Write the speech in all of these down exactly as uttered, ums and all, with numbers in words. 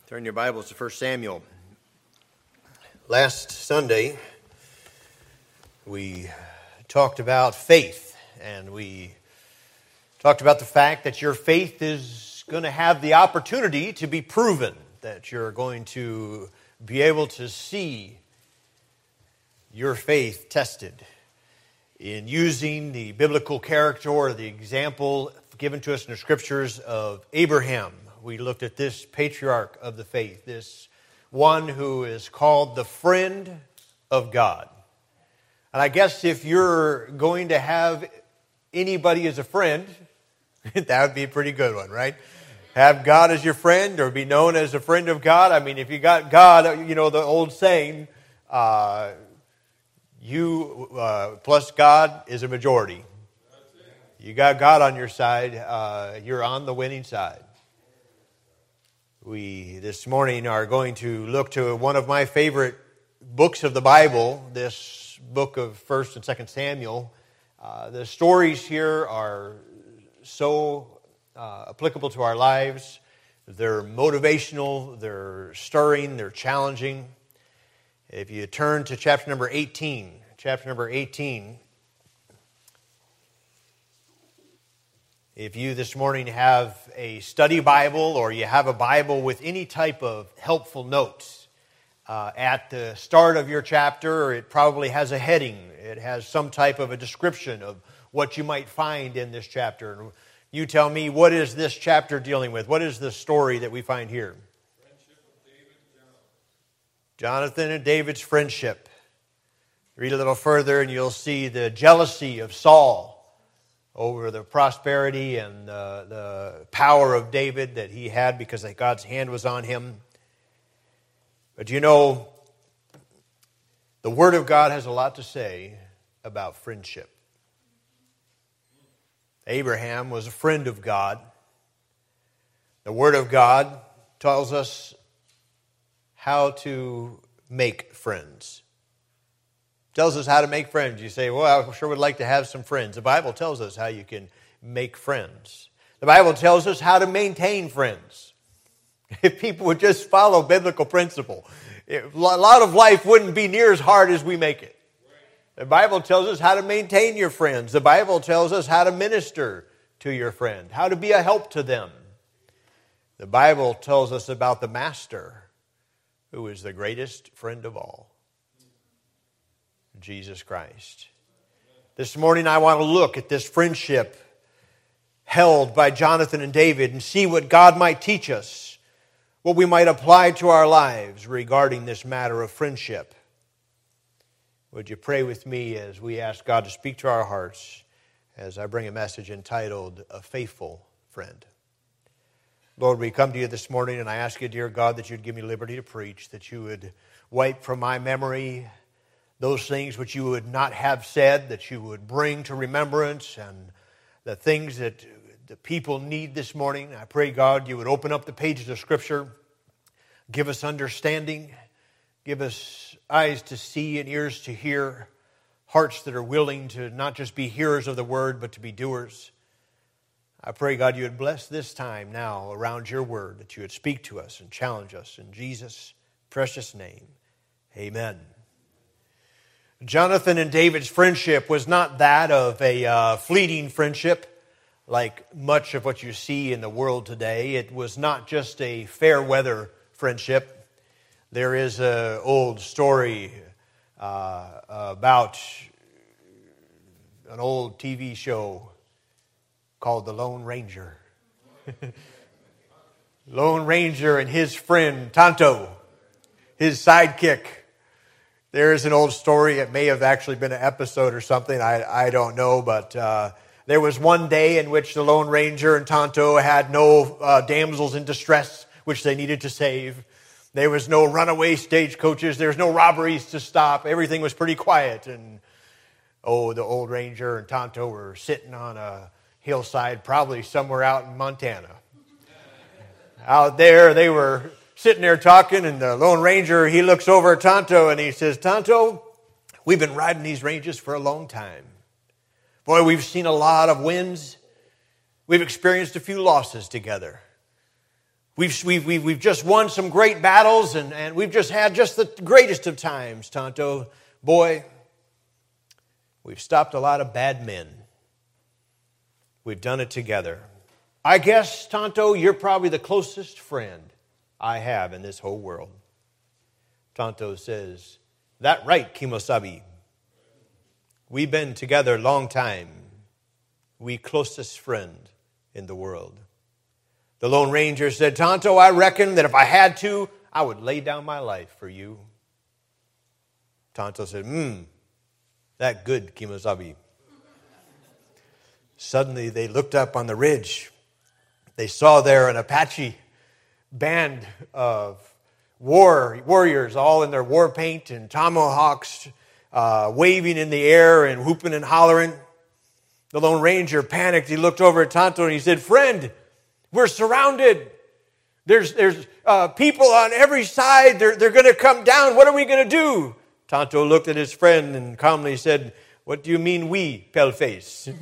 Turn your Bibles to First Samuel. Last Sunday, we talked about faith, and we talked about the fact that your faith is going to have the opportunity to be proven, that you're going to be able to see your faith tested in using the biblical character or the example given to us in the Scriptures of Abraham. We looked at this patriarch of the faith, this one who is called the friend of God. And I guess if you're going to have anybody as a friend, that would be a pretty good one, right? Have God as your friend or be known as a friend of God. I mean, if you got God, you know, the old saying, uh, you uh, plus God is a majority. You got God on your side, uh, you're on the winning side. We, this morning, are going to look to one of my favorite books of the Bible, this book of First and Second Samuel. Uh, the stories here are so uh, applicable to our lives. They're motivational, they're stirring, they're challenging. If you turn to chapter number eighteen, chapter number eighteen, if you this morning have a study Bible or you have a Bible with any type of helpful notes, uh, at the start of your chapter, it probably has a heading. It has some type of a description of what you might find in this chapter. And you tell me, what is this chapter dealing with? What is the story that we find here? Friendship of David and Jonathan. Jonathan and David's friendship. Read a little further and you'll see the jealousy of Saul over the prosperity and the, the power of David that he had because God's hand was on him. But you know, the Word of God has a lot to say about friendship. Abraham was a friend of God. The Word of God tells us how to make friends. Tells us how to make friends. You say, well, I sure would like to have some friends. The Bible tells us how you can make friends. The Bible tells us how to maintain friends. If people would just follow biblical principle, a lot of life wouldn't be near as hard as we make it. The Bible tells us how to maintain your friends. The Bible tells us how to minister to your friend, how to be a help to them. The Bible tells us about the Master, who is the greatest friend of all. Jesus Christ. This morning I want to look at this friendship held by Jonathan and David and see what God might teach us, what we might apply to our lives regarding this matter of friendship. Would you pray with me as we ask God to speak to our hearts as I bring a message entitled, A Faithful Friend. Lord, we come to you this morning and I ask you, dear God, that you'd give me liberty to preach, that you would wipe from my memory those things which you would not have said, that you would bring to remembrance, and the things that the people need this morning. I pray, God, you would open up the pages of Scripture, give us understanding, give us eyes to see and ears to hear, hearts that are willing to not just be hearers of the word, but to be doers. I pray, God, you would bless this time now around your word, that you would speak to us and challenge us in Jesus' precious name. Amen. Jonathan and David's friendship was not that of a uh, fleeting friendship like much of what you see in the world today. It was not just a fair weather friendship. There is an old story uh, about an old T V show called The Lone Ranger. Lone Ranger and his friend Tonto, his sidekick. There is an old story. It may have actually been an episode or something. I, I don't know. But uh, there was one day in which the Lone Ranger and Tonto had no uh, damsels in distress which they needed to save. There was no runaway stagecoaches. There was no robberies to stop. Everything was pretty quiet. And, oh, the old Ranger and Tonto were sitting on a hillside, probably somewhere out in Montana. Out there, they were sitting there talking, and the Lone Ranger, he looks over at Tonto and he says, Tonto, we've been riding these ranges for a long time. Boy, we've seen a lot of wins. We've experienced a few losses together. We've, we've, we've, we've just won some great battles, and, and we've just had just the greatest of times, Tonto. Boy, we've stopped a lot of bad men. We've done it together. I guess, Tonto, you're probably the closest friend I have in this whole world. Tonto says, that right, Kimosabi. We've been together a long time. We closest friend in the world. The Lone Ranger said, Tonto, I reckon that if I had to, I would lay down my life for you. Tonto said, hmm, that good, Kimosabi. Suddenly they looked up on the ridge. They saw there an Apache band of war warriors, all in their war paint and tomahawks, uh, waving in the air and whooping and hollering. The Lone Ranger panicked. He looked over at Tonto and he said, friend, we're surrounded. There's, there's uh, people on every side. They're, they're going to come down. What are we going to do? Tonto looked at his friend and calmly said, what do you mean we, paleface?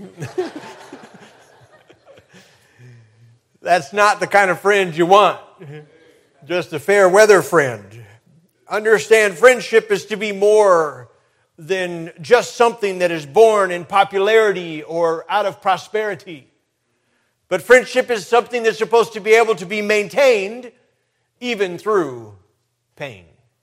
That's not the kind of friend you want. Just a fair weather friend. Understand, friendship is to be more than just something that is born in popularity or out of prosperity. But friendship is something that's supposed to be able to be maintained even through pain.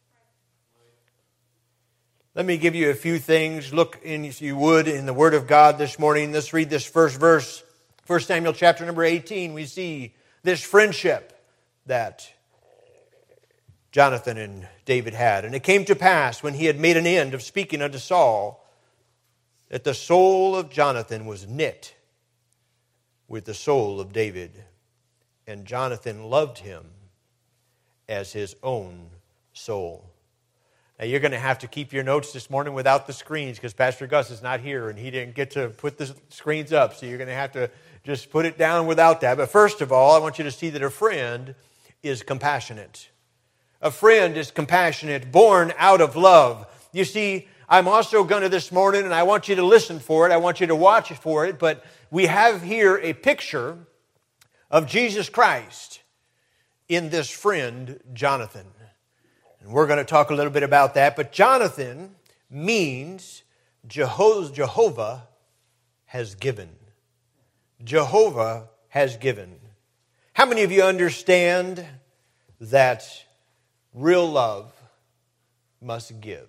Let me give you a few things. Look, in, if you would, in the Word of God this morning. Let's read this first verse. First Samuel chapter number eighteen. We see this friendship that Jonathan and David had. And it came to pass, when he had made an end of speaking unto Saul, that the soul of Jonathan was knit with the soul of David. And Jonathan loved him as his own soul. Now, you're going to have to keep your notes this morning without the screens because Pastor Gus is not here and he didn't get to put the screens up. So you're going to have to just put it down without that. But first of all, I want you to see that a friend is compassionate. A friend is compassionate, born out of love. You see, I'm also going to this morning, and I want you to listen for it. I want you to watch for it. But we have here a picture of Jesus Christ in this friend, Jonathan. And we're going to talk a little bit about that. But Jonathan means Jehovah has given. Jehovah has given. How many of you understand that real love must give?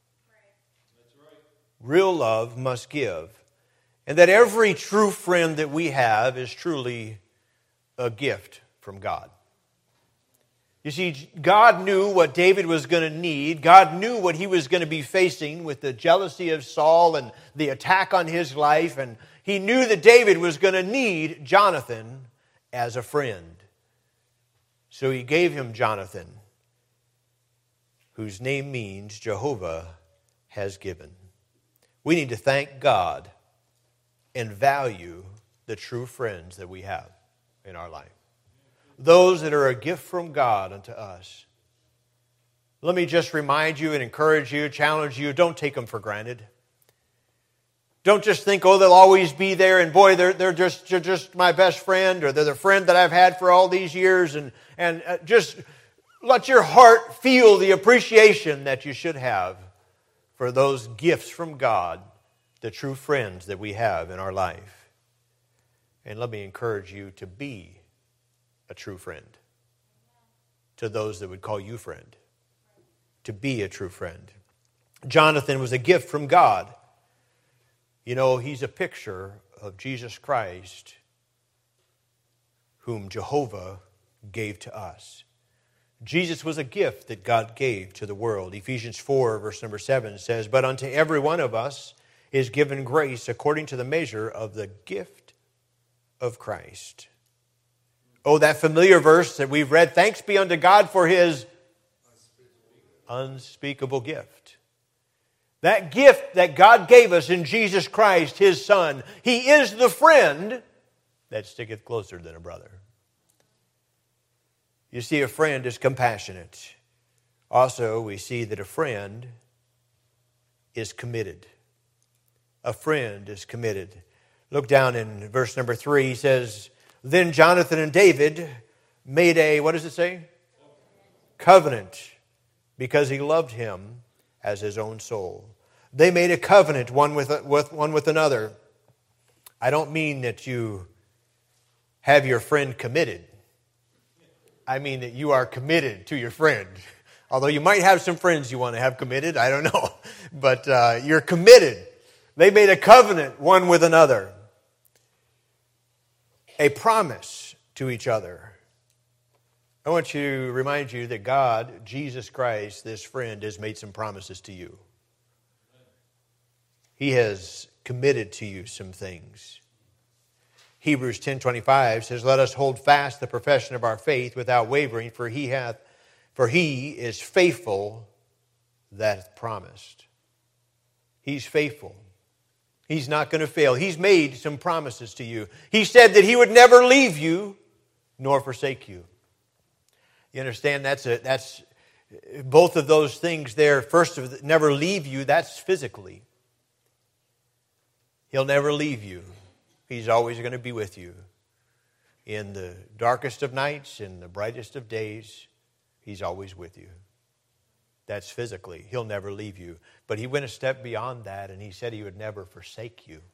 Real love must give. And that every true friend that we have is truly a gift from God. You see, God knew what David was going to need. God knew what he was going to be facing with the jealousy of Saul and the attack on his life. And he knew that David was going to need Jonathan as a friend. So he gave him Jonathan, whose name means Jehovah has given. We need to thank God and value the true friends that we have in our life. Those that are a gift from God unto us. Let me just remind you and encourage you, challenge you, don't take them for granted. Don't just think, oh, they'll always be there, and boy, they're, they're, just, they're just my best friend, or they're the friend that I've had for all these years, and, and uh, just let your heart feel the appreciation that you should have for those gifts from God, the true friends that we have in our life. And let me encourage you to be a true friend to those that would call you friend. To be a true friend. Jonathan was a gift from God. You know, he's a picture of Jesus Christ, whom Jehovah gave to us. Jesus was a gift that God gave to the world. Ephesians four, verse number seven says, but unto every one of us is given grace according to the measure of the gift of Christ. Oh, that familiar verse that we've read, thanks be unto God for his unspeakable gift. That gift that God gave us in Jesus Christ, his Son. He is the friend that sticketh closer than a brother. You see, a friend is compassionate. Also, we see that a friend is committed. A friend is committed. Look down in verse number three. He says, then Jonathan and David made a, what does it say? Covenant, because he loved him as his own soul. They made a covenant one with, with one with another. I don't mean that you have your friend committed. I mean that you are committed to your friend. Although you might have some friends you want to have committed, I don't know. But uh, you're committed. They made a covenant one with another. A promise to each other. I want to remind you that God, Jesus Christ, this friend, has made some promises to you. He has committed to you some things. Hebrews ten twenty-five says, "Let us hold fast the profession of our faith without wavering, for he hath, for he is faithful that hath promised." He's faithful. He's not going to fail. He's made some promises to you. He said that he would never leave you nor forsake you. You understand? That's a, that's both of those things there. First, of never leave you, that's physically. He'll never leave you. He's always going to be with you. In the darkest of nights, in the brightest of days, he's always with you. That's physically. He'll never leave you. But he went a step beyond that, and he said he would never forsake you.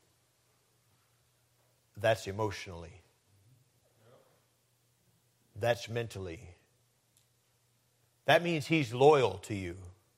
That's emotionally. That's mentally. That means he's loyal to you.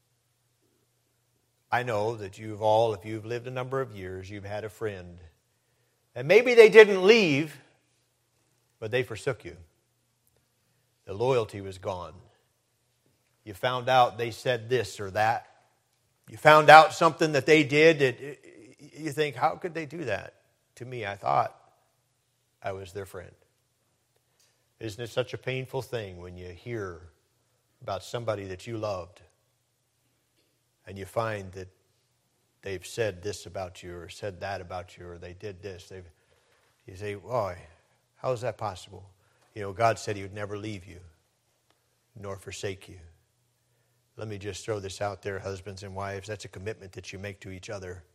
I know that you've all, if you've lived a number of years, you've had a friend. And maybe they didn't leave, but they forsook you. The loyalty was gone. You found out they said this or that. You found out something that they did that you think, how could they do that to me? I thought I was their friend. Isn't it such a painful thing when you hear about somebody that you loved and you find that they've said this about you or said that about you or they did this? They've, you say, boy, how is that possible? You know, God said he would never leave you nor forsake you. Let me just throw this out there, husbands and wives. That's a commitment that you make to each other.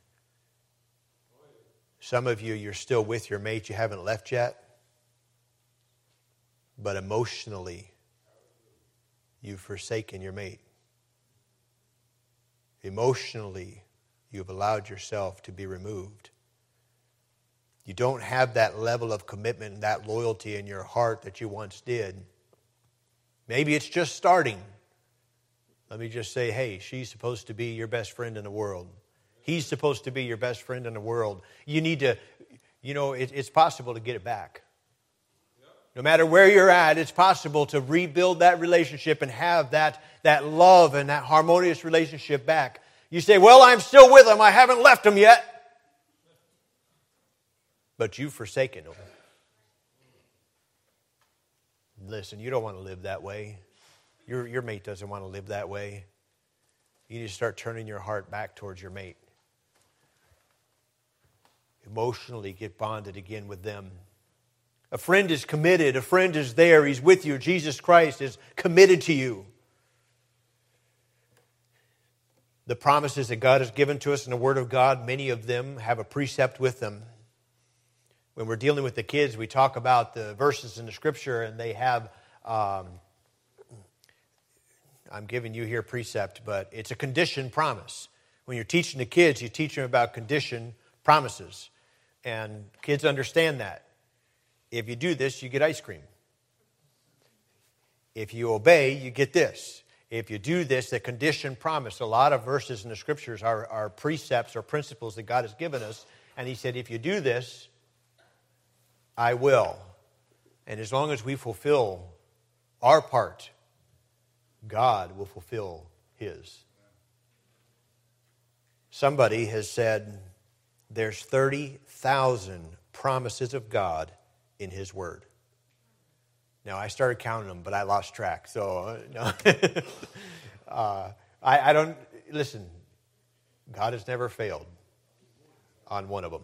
Some of you, you're still with your mate. You haven't left yet. But emotionally, you've forsaken your mate. Emotionally, you've allowed yourself to be removed. You don't have that level of commitment and that loyalty in your heart that you once did. Maybe it's just starting. Let me just say, hey, she's supposed to be your best friend in the world. He's supposed to be your best friend in the world. You need to, you know, it, it's possible to get it back. No matter where you're at, it's possible to rebuild that relationship and have that, that love and that harmonious relationship back. You say, well, I'm still with him. I haven't left him yet. But you've forsaken him. Listen, you don't want to live that way. Your, your mate doesn't want to live that way. You need to start turning your heart back towards your mate. Emotionally get bonded again with them. A friend is committed. A friend is there. He's with you. Jesus Christ is committed to you. The promises that God has given to us in the Word of God, many of them have a precept with them. When we're dealing with the kids, we talk about the verses in the Scripture, and they have, um, I'm giving you here precept, but it's a conditioned promise. When you're teaching the kids, you teach them about conditioned promises. And kids understand that. If you do this, you get ice cream. If you obey, you get this. If you do this, the condition promise. A lot of verses in the Scriptures are, are precepts or principles that God has given us. And he said, if you do this, I will. And as long as we fulfill our part, God will fulfill his. Somebody has said there's thirty thousand promises of God in his word. Now, I started counting them, but I lost track. So, no. uh, I, I don't, listen, God has never failed on one of them.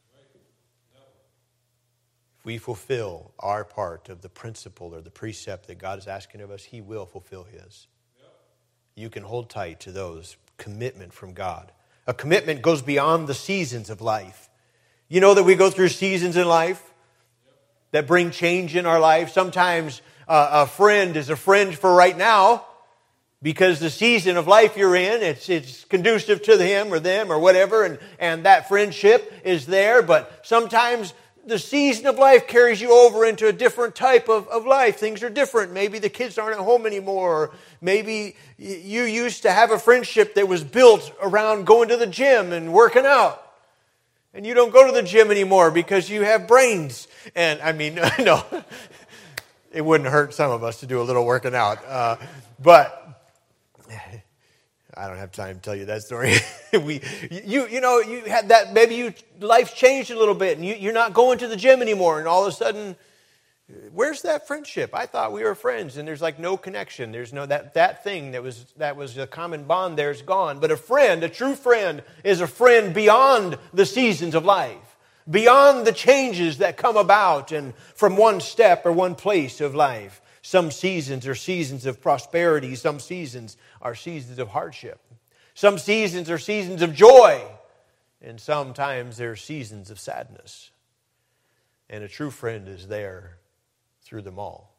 If we fulfill our part of the principle or the precept that God is asking of us, he will fulfill his. You can hold tight to those. Commitment from God. A commitment goes beyond the seasons of life. You know that we go through seasons in life? that bring change in our life. Sometimes uh, a friend is a friend for right now because the season of life you're in, it's it's conducive to him or them or whatever, and, and that friendship is there. But sometimes the season of life carries you over into a different type of, of life. Things are different. Maybe the kids aren't at home anymore. Or maybe you used to have a friendship that was built around going to the gym and working out. And you don't go to the gym anymore because you have brains. And I mean, no, it wouldn't hurt some of us to do a little working out. Uh, but I don't have time to tell you that story. we, you, you know, you had that, maybe you, life changed a little bit and you, you're not going to the gym anymore. And all of a sudden, where's that friendship? I thought we were friends, and there's like no connection. There's no, that, that thing that was, that was a common bond there is gone. But a friend, a true friend, is a friend beyond the seasons of life, beyond the changes that come about and from one step or one place of life. Some seasons are seasons of prosperity. Some seasons are seasons of hardship. Some seasons are seasons of joy. And sometimes they're seasons of sadness. And a true friend is there through them all.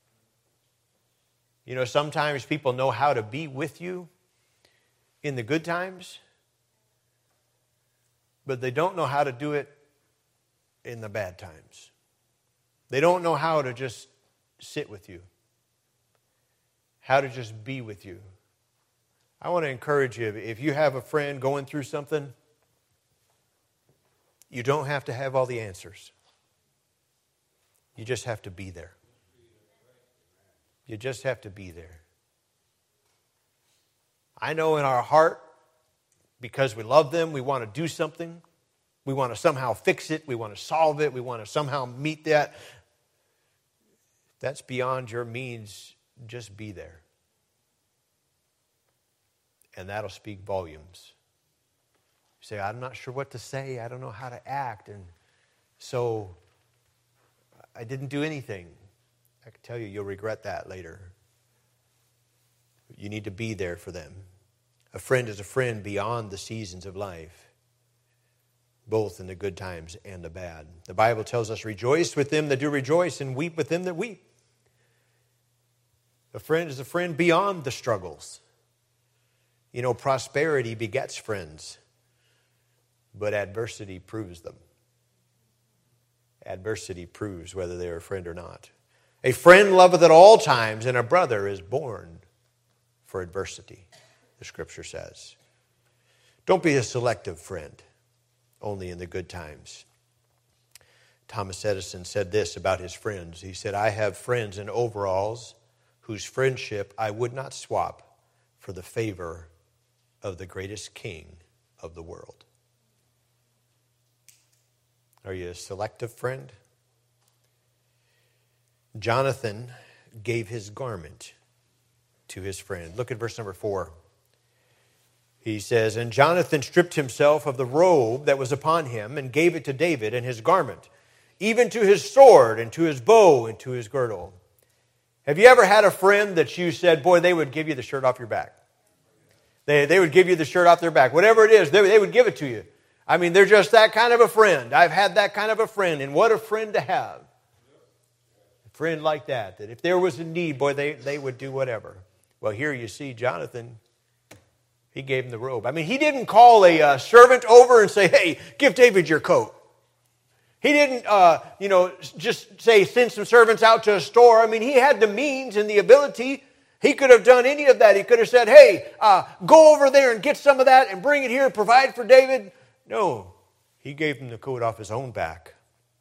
You know, sometimes people know how to be with you in the good times, but they don't know how to do it in the bad times. They don't know how to just sit with you, how to just be with you. I want to encourage you, if you have a friend going through something, you don't have to have all the answers. You just have to be there. You just have to be there. I know in our heart, because we love them, we want to do something. We want to somehow fix it. We want to solve it. We want to somehow meet that. That's beyond your means. Just be there. And that'll speak volumes. You say, I'm not sure what to say. I don't know how to act. And so I didn't do anything. I can tell you, you'll regret that later. You need to be there for them. A friend is a friend beyond the seasons of life, both in the good times and the bad. The Bible tells us, rejoice with them that do rejoice and weep with them that weep. A friend is a friend beyond the struggles. You know, prosperity begets friends, but adversity proves them. Adversity proves whether they're a friend or not. A friend loveth at all times, and a brother is born for adversity, the Scripture says. Don't be a selective friend, only in the good times. Thomas Edison said this about his friends. He said, I have friends in overalls whose friendship I would not swap for the favor of the greatest king of the world. Are you a selective friend? Jonathan gave his garment to his friend. Look at verse number four. He says, and Jonathan stripped himself of the robe that was upon him and gave it to David and his garment, even to his sword and to his bow and to his girdle. Have you ever had a friend that you said, boy, they would give you the shirt off your back? They, they would give you the shirt off their back. Whatever it is, they, they would give it to you. I mean, they're just that kind of a friend. I've had that kind of a friend, and what a friend to have. A friend like that, that if there was a need, boy, they, they would do whatever. Well, here you see Jonathan, he gave him the robe. I mean, he didn't call a uh, servant over and say, hey, give David your coat. He didn't, uh, you know, just say, send some servants out to a store. I mean, he had the means and the ability. He could have done any of that. He could have said, hey, uh, go over there and get some of that and bring it here and provide for David. No, he gave him the coat off his own back.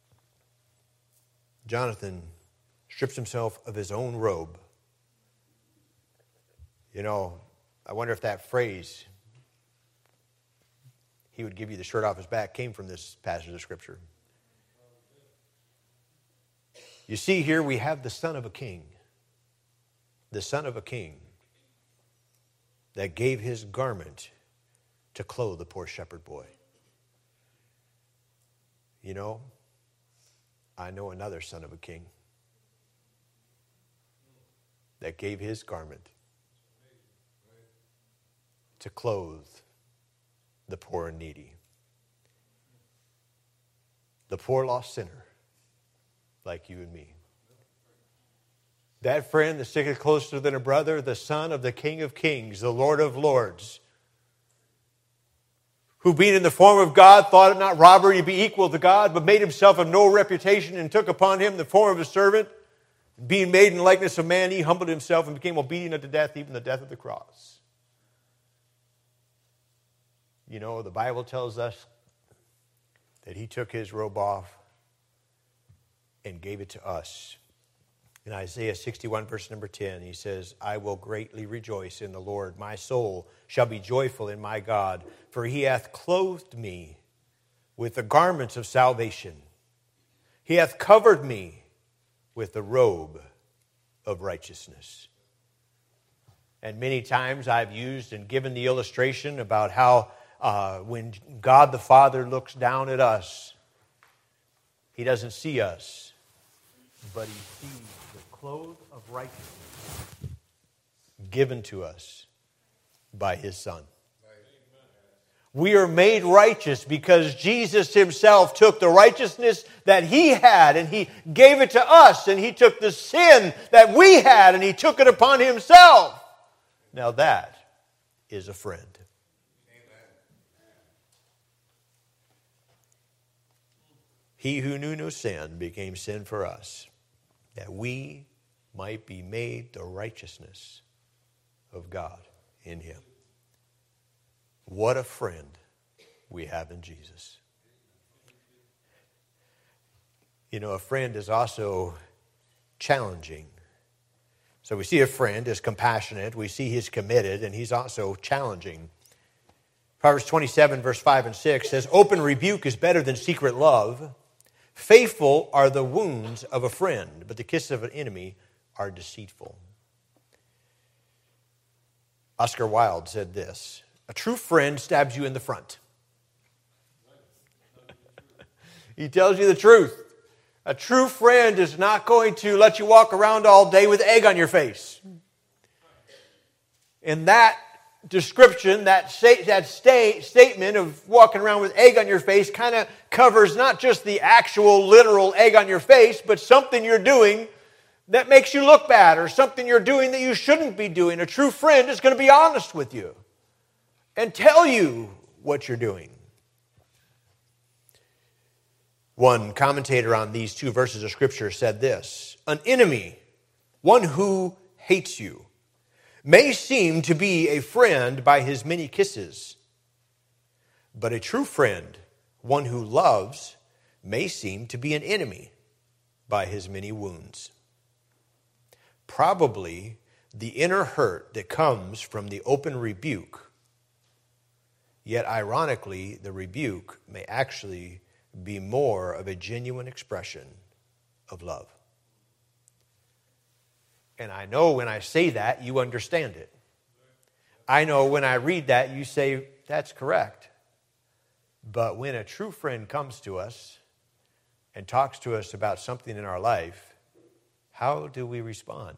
Jonathan strips himself of his own robe. You know, I wonder if that phrase, he would give you the shirt off his back, came from this passage of Scripture. You see here we have the son of a king. The son of a king that gave his garment to clothe the poor shepherd boy. You know, I know another son of a king that gave his garment to clothe the poor and needy. The poor lost sinner like you and me. That friend that sticketh closer than a brother, the Son of the King of Kings, the Lord of Lords, who being in the form of God, thought it not robbery to be equal to God, but made himself of no reputation, and took upon him the form of a servant. Being made in the likeness of man, he humbled himself and became obedient unto death, even the death of the cross. You know, the Bible tells us that he took his robe off and gave it to us. In Isaiah sixty-one, verse number ten, he says, I will greatly rejoice in the Lord. My soul shall be joyful in my God, for he hath clothed me with the garments of salvation. He hath covered me with the robe of righteousness. And many times I've used and given the illustration about how uh, when God the Father looks down at us, he doesn't see us, but he sees the clothes of righteousness given to us by his Son. We are made righteous because Jesus himself took the righteousness that he had and he gave it to us, and he took the sin that we had and he took it upon himself. Now that is a friend. He who knew no sin became sin for us, that we might be made the righteousness of God in him. What a friend we have in Jesus. You know, a friend is also challenging. So we see a friend as compassionate, we see he's committed, and he's also challenging. Proverbs twenty-seven, verse five and six says, open rebuke is better than secret love. Faithful are the wounds of a friend, but the kisses of an enemy are deceitful. Oscar Wilde said this, a true friend stabs you in the front. He tells you the truth. A true friend is not going to let you walk around all day with egg on your face. In that description, that, say, that state, statement of walking around with egg on your face kind of covers not just the actual literal egg on your face, but something you're doing that makes you look bad, or something you're doing that you shouldn't be doing. A true friend is going to be honest with you and tell you what you're doing. One commentator on these two verses of Scripture said this, an enemy, one who hates you, may seem to be a friend by his many kisses, but a true friend, one who loves, may seem to be an enemy by his many wounds. Probably the inner hurt that comes from the open rebuke, yet ironically, the rebuke may actually be more of a genuine expression of love. And I know when I say that, you understand it. I know when I read that, you say, that's correct. But when a true friend comes to us and talks to us about something in our life, how do we respond?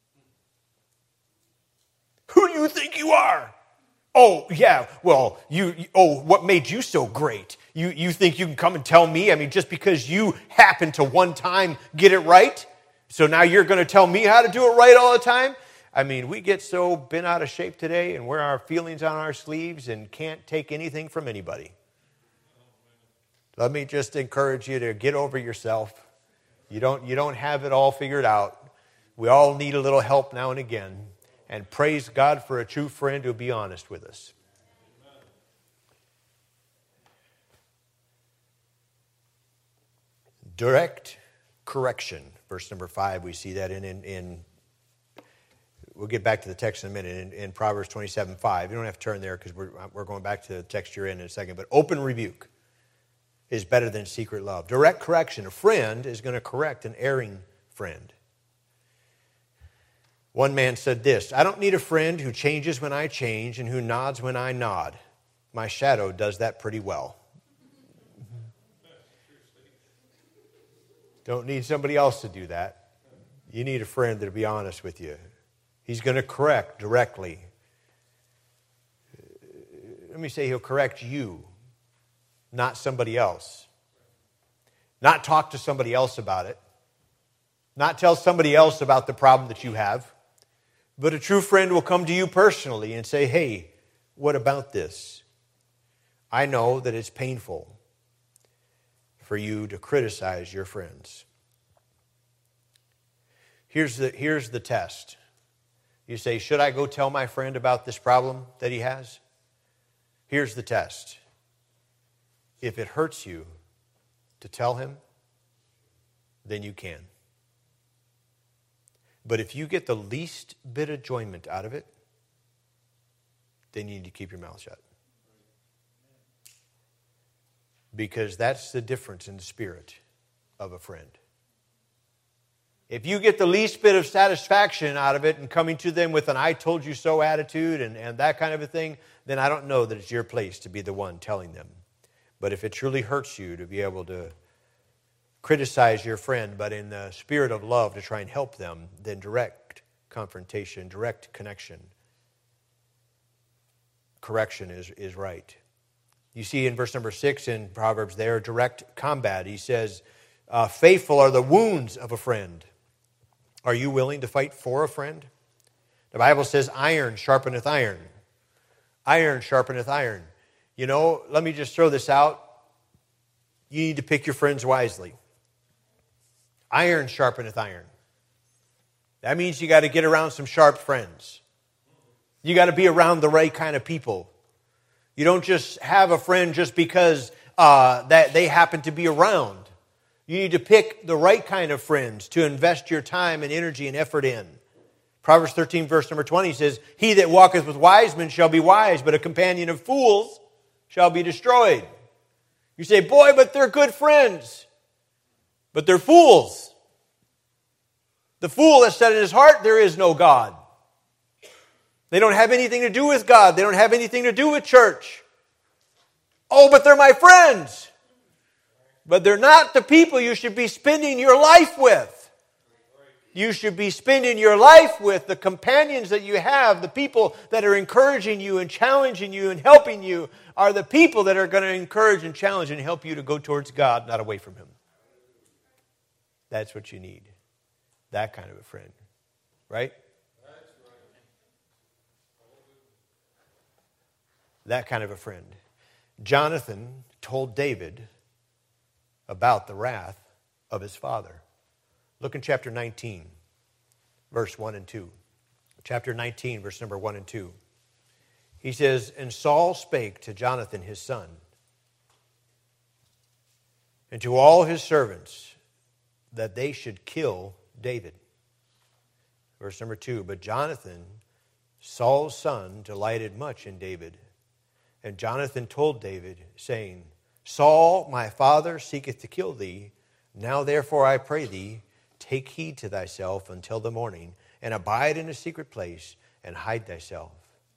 Who do you think you are? Oh, yeah, well, you, oh, what made you so great? You, you think you can come and tell me? I mean, just because you happen to one time get it right, so now you're going to tell me how to do it right all the time? I mean, we get so bent out of shape today and wear our feelings on our sleeves and can't take anything from anybody. Let me just encourage you to get over yourself. You don't, you don't have it all figured out. We all need a little help now and again. And praise God for a true friend who'll be honest with us. Direct correction. Verse number five, we see that in, in, in we'll get back to the text in a minute, in, in Proverbs twenty-seven five. You don't have to turn there because we're, we're going back to the text you're in in a second. But open rebuke is better than secret love. Direct correction. A friend is going to correct an erring friend. One man said this, I don't need a friend who changes when I change and who nods when I nod. My shadow does that pretty well. Don't need somebody else to do that. You need a friend that'll be honest with you. He's going to correct directly. Let me say he'll correct you, not somebody else. Not talk to somebody else about it. Not tell somebody else about the problem that you have. But a true friend will come to you personally and say, hey, what about this? I know that it's painful for you to criticize your friends. Here's the, here's the test. You say, should I go tell my friend about this problem that he has? Here's the test. If it hurts you to tell him, then you can. But if you get the least bit of enjoyment out of it, then you need to keep your mouth shut. Because that's the difference in the spirit of a friend. If you get the least bit of satisfaction out of it and coming to them with an I told you so attitude and, and that kind of a thing, then I don't know that it's your place to be the one telling them. But if it truly hurts you to be able to criticize your friend, but in the spirit of love to try and help them, then direct confrontation, direct connection, correction is, is right. You see in verse number six in Proverbs there, direct combat. He says, uh, faithful are the wounds of a friend. Are you willing to fight for a friend? The Bible says, iron sharpeneth iron. Iron sharpeneth iron. You know, let me just throw this out. You need to pick your friends wisely. Iron sharpeneth iron. That means you got to get around some sharp friends. You got to be around the right kind of people. You don't just have a friend just because uh, that they happen to be around. You need to pick the right kind of friends to invest your time and energy and effort in. Proverbs thirteen, verse number twenty says, he that walketh with wise men shall be wise, but a companion of fools shall be destroyed. You say, boy, but they're good friends. But they're fools. The fool has said in his heart, there is no God. They don't have anything to do with God. They don't have anything to do with church. Oh, but they're my friends. But they're not the people you should be spending your life with. You should be spending your life with the companions that you have, the people that are encouraging you and challenging you and helping you, are the people that are going to encourage and challenge and help you to go towards God, not away from Him. That's what you need. That kind of a friend. Right? That kind of a friend. Jonathan told David about the wrath of his father. Look in chapter nineteen, verse one and two. Chapter nineteen, verse number one and two. He says, and Saul spake to Jonathan his son, and to all his servants, that they should kill David. Verse number two, but Jonathan, Saul's son, delighted much in David. And Jonathan told David, saying, Saul, my father, seeketh to kill thee. Now therefore I pray thee, take heed to thyself until the morning, and abide in a secret place, and hide thyself.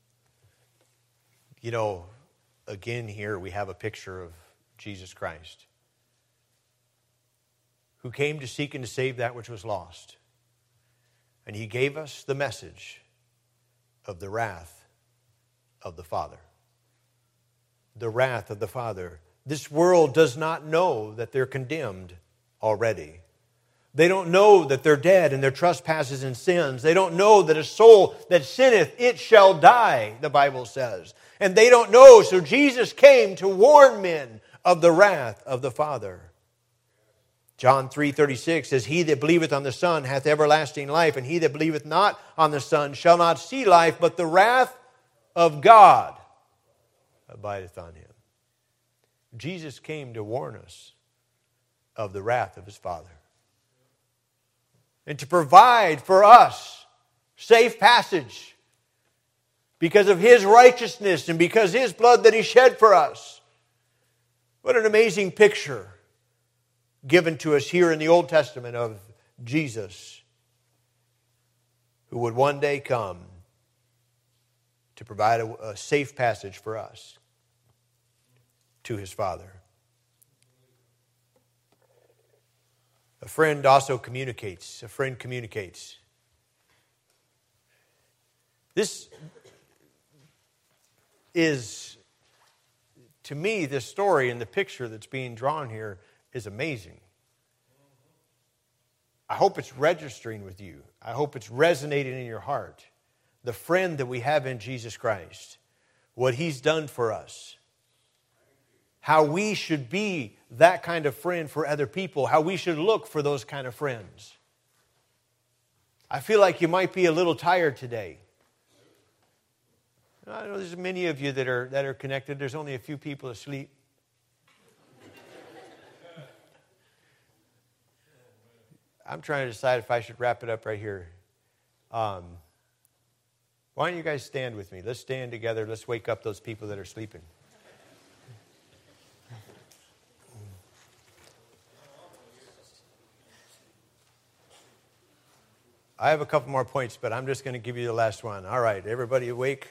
You know, again here we have a picture of Jesus Christ, who came to seek and to save that which was lost. And He gave us the message of the wrath of the Father. The wrath of the Father. This world does not know that they're condemned already. They don't know that they're dead in their trespasses and sins. They don't know that a soul that sinneth, it shall die, the Bible says. And they don't know, so Jesus came to warn men of the wrath of the Father. John three thirty-six says, he that believeth on the Son hath everlasting life, and he that believeth not on the Son shall not see life, but the wrath of God abideth on him. Jesus came to warn us of the wrath of His Father, and to provide for us safe passage because of His righteousness and because His blood that He shed for us. What an amazing picture given to us here in the Old Testament of Jesus, who would one day come to provide a, a safe passage for us to His Father. A friend also communicates. A friend communicates. This is, to me, this story and the picture that's being drawn here is amazing. I hope it's registering with you. I hope it's resonating in your heart. The friend that we have in Jesus Christ. What He's done for us. How we should be that kind of friend for other people. How we should look for those kind of friends. I feel like you might be a little tired today. I know there's many of you that are that are connected. There's only a few people asleep. I'm trying to decide if I should wrap it up right here. Um, why don't you guys stand with me? Let's stand together. Let's wake up those people that are sleeping. I have a couple more points, but I'm just going to give you the last one. All right, everybody awake?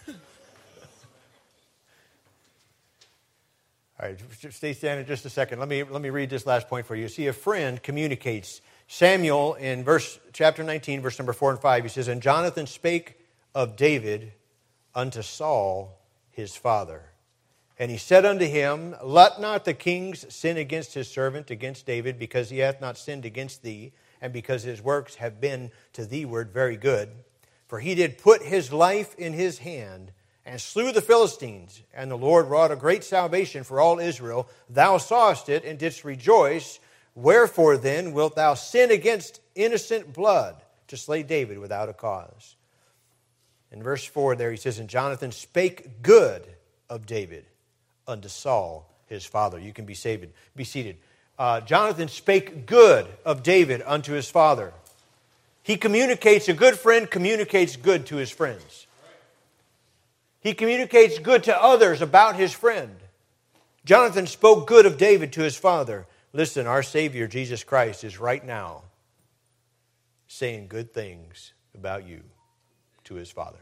All right, stay standing just a second. Let me let me read this last point for you. See, a friend communicates. Samuel in verse chapter nineteen, verse number four and five, he says, "And Jonathan spake of David unto Saul his father. And he said unto him, Let not the kings sin against his servant, against David, because he hath not sinned against thee, and because his works have been to thee word very good. For he did put his life in his hand, and slew the Philistines, and the Lord wrought a great salvation for all Israel. Thou sawest it, and didst rejoice. Wherefore then wilt thou sin against innocent blood to slay David without a cause?" In verse four there he says, "And Jonathan spake good of David unto Saul his father." You can be saved, be seated. Uh, Jonathan spake good of David unto his father. He communicates, a good friend communicates good to his friends. He communicates good to others about his friend. Jonathan spoke good of David to his father. Listen, our Savior, Jesus Christ, is right now saying good things about you to his Father.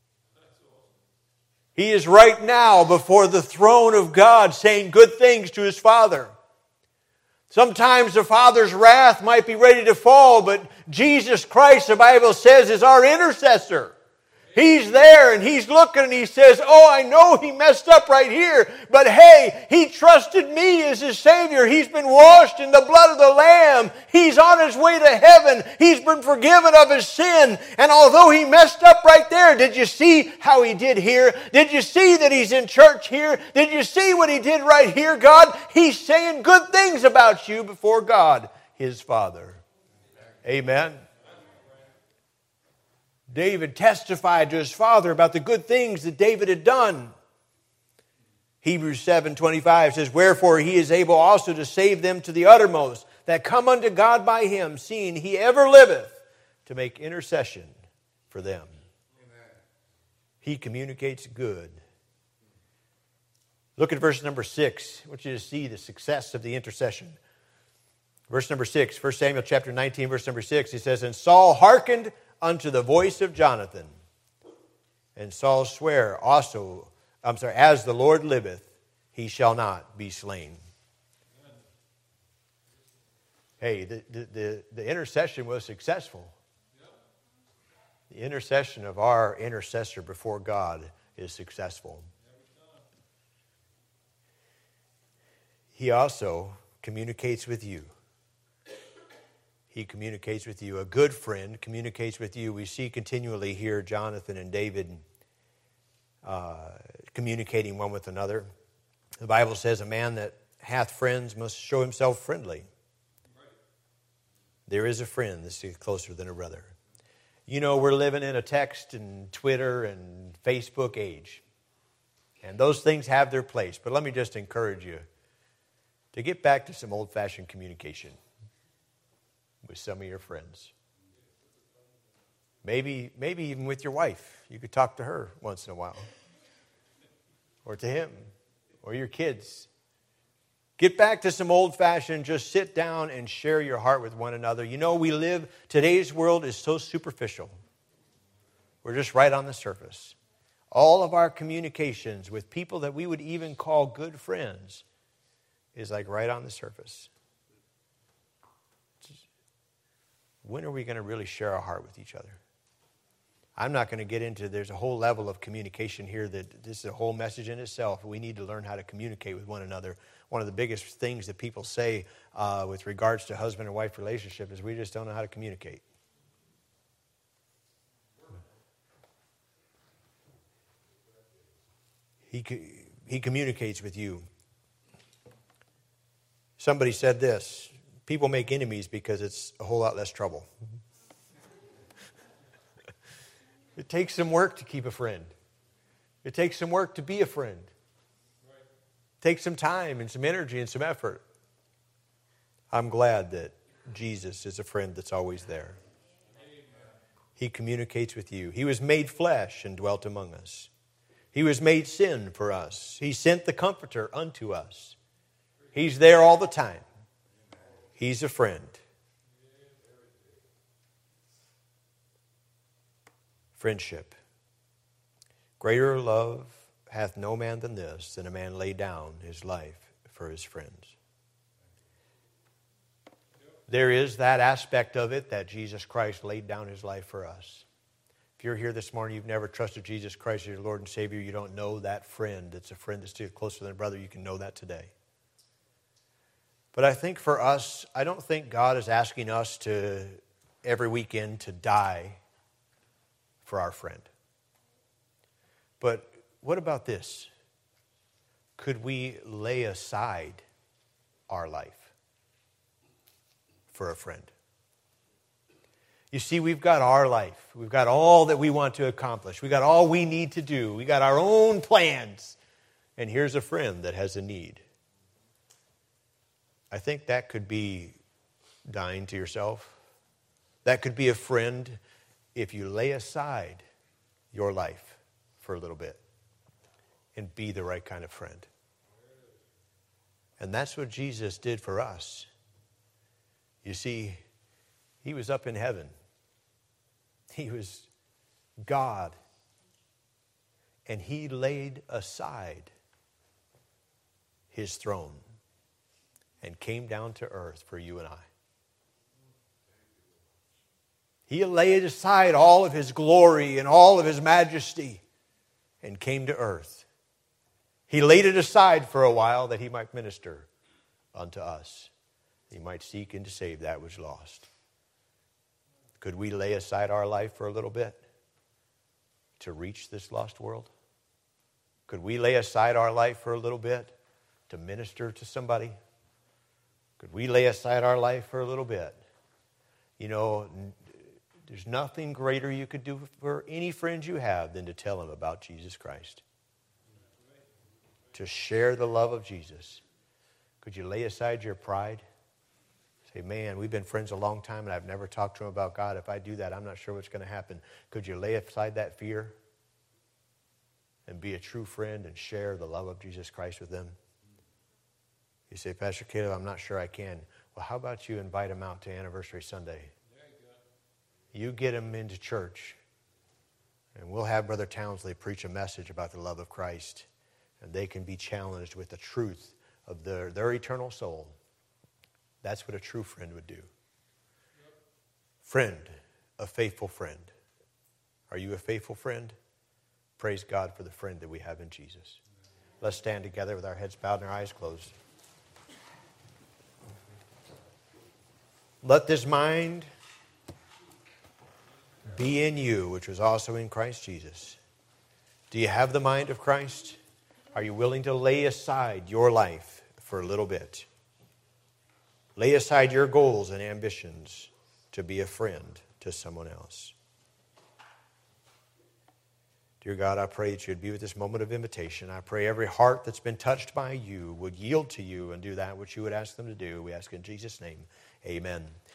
He is right now before the throne of God saying good things to his Father. Sometimes the Father's wrath might be ready to fall, but Jesus Christ, the Bible says, is our intercessor. He's there and he's looking and he says, "Oh, I know he messed up right here, but hey, he trusted me as his Savior. He's been washed in the blood of the Lamb. He's on his way to heaven. He's been forgiven of his sin. And although he messed up right there, did you see how he did here? Did you see that he's in church here? Did you see what he did right here, God? He's saying good things about you before God, his Father." Amen. David testified to his father about the good things that David had done. Hebrews seven twenty-five says, "Wherefore he is able also to save them to the uttermost, that come unto God by him, seeing he ever liveth to make intercession for them." Amen. He communicates good. Look at verse number six. I want you to see the success of the intercession. Verse number six, First Samuel chapter nineteen, verse number six, he says, "And Saul hearkened unto the voice of Jonathan. And Saul sware also, I'm sorry, as the Lord liveth, he shall not be slain." Hey, the, the, the, the intercession was successful. The intercession of our intercessor before God is successful. He also communicates with you. He communicates with you. A good friend communicates with you. We see continually here Jonathan and David uh, communicating one with another. The Bible says, "A man that hath friends must show himself friendly." There is a friend that's closer than a brother. You know, we're living in a text and Twitter and Facebook age. And those things have their place. But let me just encourage you to get back to some old-fashioned communication with some of your friends. Maybe, maybe even with your wife. You could talk to her once in a while. Or to him. Or your kids. Get back to some old-fashioned, just sit down and share your heart with one another. You know, we live, today's world is so superficial. We're just right on the surface. All of our communications with people that we would even call good friends is like right on the surface. When are we going to really share our heart with each other? I'm not going to get into, there's a whole level of communication here that this is a whole message in itself. We need to learn how to communicate with one another. One of the biggest things that people say uh, with regards to husband and wife relationship is we just don't know how to communicate. He, he communicates with you. Somebody said this, people make enemies because it's a whole lot less trouble. It takes some work to keep a friend. It takes some work to be a friend. It takes some time and some energy and some effort. I'm glad that Jesus is a friend that's always there. He communicates with you. He was made flesh and dwelt among us. He was made sin for us. He sent the Comforter unto us. He's there all the time. He's a friend. Friendship. Greater love hath no man than this, than a man lay down his life for his friends. There is that aspect of it that Jesus Christ laid down his life for us. If you're here this morning, you've never trusted Jesus Christ as your Lord and Savior, you don't know that friend. It's a friend that's still closer than a brother. You can know that today. But I think for us, I don't think God is asking us to, every weekend, to die for our friend. But what about this? Could we lay aside our life for a friend? You see, we've got our life. We've got all that we want to accomplish. We've got all we need to do. We've got our own plans. And here's a friend that has a need. I think that could be dying to yourself. That could be a friend if you lay aside your life for a little bit and be the right kind of friend. And that's what Jesus did for us. You see, he was up in heaven. He was God. And he laid aside his throne and came down to earth for you and I. He laid aside all of his glory and all of his majesty and came to earth. He laid it aside for a while that he might minister unto us. He might seek and to save that which lost. Could we lay aside our life for a little bit to reach this lost world? Could we lay aside our life for a little bit to minister to somebody? Could we lay aside our life for a little bit? You know, there's nothing greater you could do for any friend you have than to tell them about Jesus Christ. To share the love of Jesus. Could you lay aside your pride? Say, man, we've been friends a long time and I've never talked to him about God. If I do that, I'm not sure what's going to happen. Could you lay aside that fear and be a true friend and share the love of Jesus Christ with them? You say, Pastor Caleb, I'm not sure I can. Well, how about you invite them out to Anniversary Sunday? You get them into church, and we'll have Brother Townsley preach a message about the love of Christ, and they can be challenged with the truth of their, their eternal soul. That's what a true friend would do. Friend, a faithful friend. Are you a faithful friend? Praise God for the friend that we have in Jesus. Let's stand together with our heads bowed and our eyes closed. Let this mind be in you, which was also in Christ Jesus. Do you have the mind of Christ? Are you willing to lay aside your life for a little bit? Lay aside your goals and ambitions to be a friend to someone else. Dear God, I pray that you'd be with this moment of invitation. I pray every heart that's been touched by you would yield to you and do that which you would ask them to do. We ask in Jesus' name, amen.